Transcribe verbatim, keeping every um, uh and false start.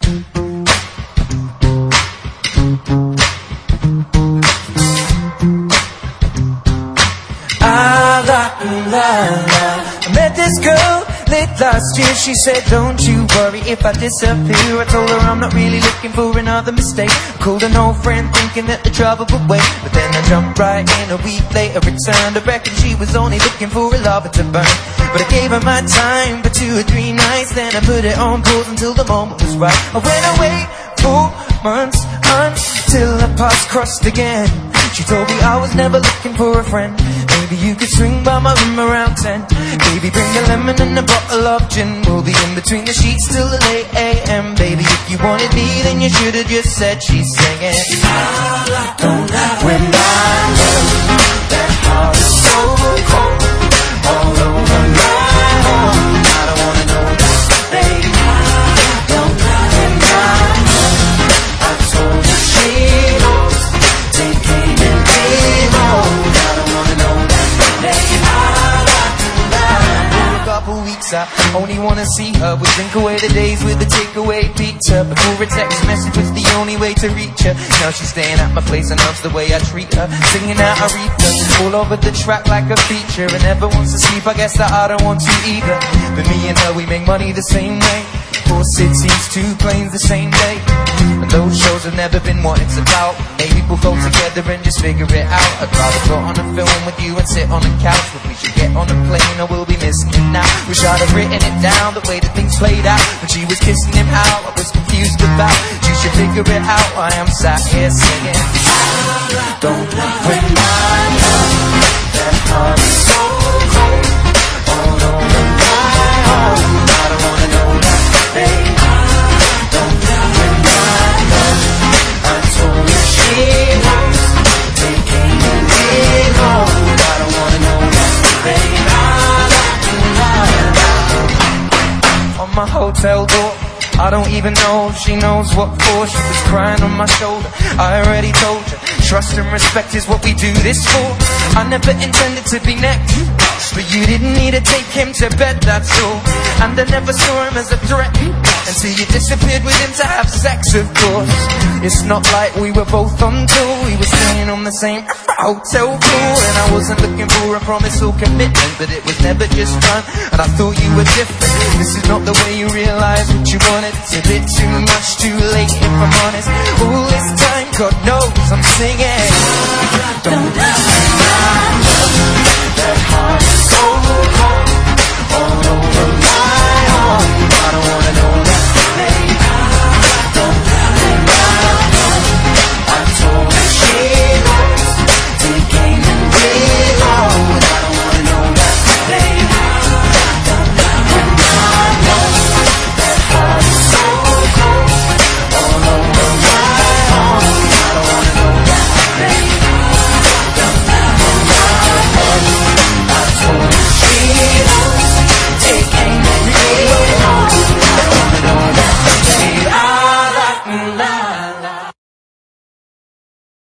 Ah, la, la, la. I met this girl late last year. She said, don't you worry if I disappear. I told her I'm not really looking for another mistake. I called an old friend thinking that the trouble would wait, but then I jumped right in. A week later returned. I reckon she was only looking for a lover to burn, but I gave her my time for two or three nights. Then I put it on pause until the moment was right. I went away four months until our paths crossed again. She told me I was never looking for a friend. Maybe you could swing by my room around ten. Baby, bring a lemon and a bottle of gin. We'll be in between the sheets till the late a m Baby, if you wanted me, then you should have just said. She's singing. I don't like when I know that heart is so cold all over my home. I don't wanna know that, baby. I don't like when I know I told her she knows. Take aim and be bold. I don't wanna know that, baby. I like to lie. For a couple weeks I only wanna see her. We drink away the days with the takeaway pizza. Before a text message was the only way to reach her. Now she's staying at my place and loves the way I treat her. Singing out Aretha all over the track like a feature. And never wants to sleep, I guess that I don't want to either. But me and her, we make money the same way. Four cities, two planes the same day. And those shows have never been what it's about. Maybe we'll go together and just figure it out. I'd rather go on a film with you and sit on the couch, but we should get on a plane or we'll be missing it now. Wish I'd have written it down, the way that things played out. When she was kissing him out, I was confused about. You should figure it out, I am sat here singing. I don't like when I know that heart is so cold all over my home. I don't wanna know that, baby. I don't like when I know I told her she knows. Take aim and be bold. I don't wanna know that, baby. I like to lie. On my hotel door, I don't even know if she knows what for. She was crying on my shoulder. I already told you, trust and respect is what we do this for. I never intended to be next, but you didn't need to take him to bed, that's all. And I never saw him as a threat until you disappeared with him to have sex, of course. It's not like we were both on tour. We were staying on the same hotel floor. And I wasn't looking for a promise or commitment, but it was never just fun, and I thought you were different. This is not the way you realize what you wanted. It's a bit too much, too late if I'm honest. All this time, God knows I'm singing. Don't